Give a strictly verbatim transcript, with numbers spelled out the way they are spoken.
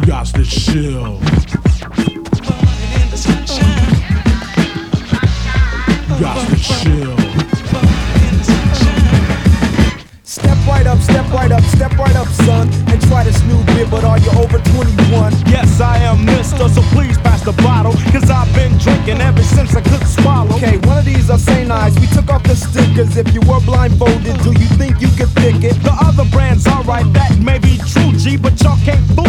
You got to chill. You got to chill. Step right up, step right up, step right up, son, and try this new beer, but are you over twenty-one? Yes, I am mister, so please pass the bottle, cause I've been drinking ever since I could swallow. Okay, one of these are Saint Ives. We took off the stickers. If you were blindfolded, do you think you could pick it? The other brand's alright, that may be true, G, but y'all can't fool